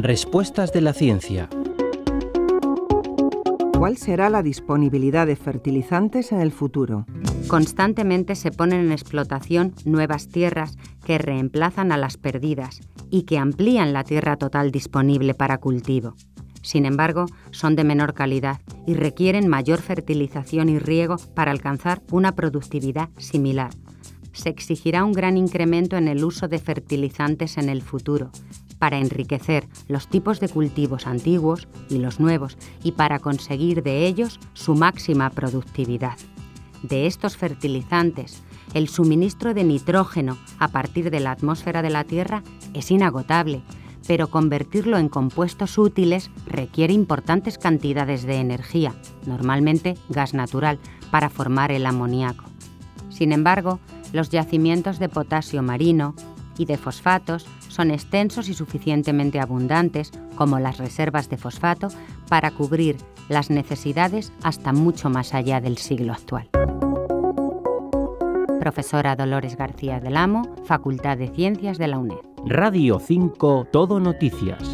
Respuestas de la ciencia. ¿Cuál será la disponibilidad de fertilizantes en el futuro? Constantemente se ponen en explotación nuevas tierras que reemplazan a las perdidas y que amplían la tierra total disponible para cultivo. Sin embargo, son de menor calidad y requieren mayor fertilización y riego para alcanzar una productividad similar. Se exigirá un gran incremento en el uso de fertilizantes en el futuro, para enriquecer los tipos de cultivos antiguos y los nuevos y para conseguir de ellos su máxima productividad. De estos fertilizantes, el suministro de nitrógeno a partir de la atmósfera de la Tierra es inagotable, pero convertirlo en compuestos útiles requiere importantes cantidades de energía, normalmente gas natural, para formar el amoníaco. Sin embargo, los yacimientos de potasio marino y de fosfatos son extensos y suficientemente abundantes, como las reservas de fosfato, para cubrir las necesidades hasta mucho más allá del siglo actual. Profesora Dolores García del Amo, Facultad de Ciencias de la UNED. Radio 5 Todo Noticias.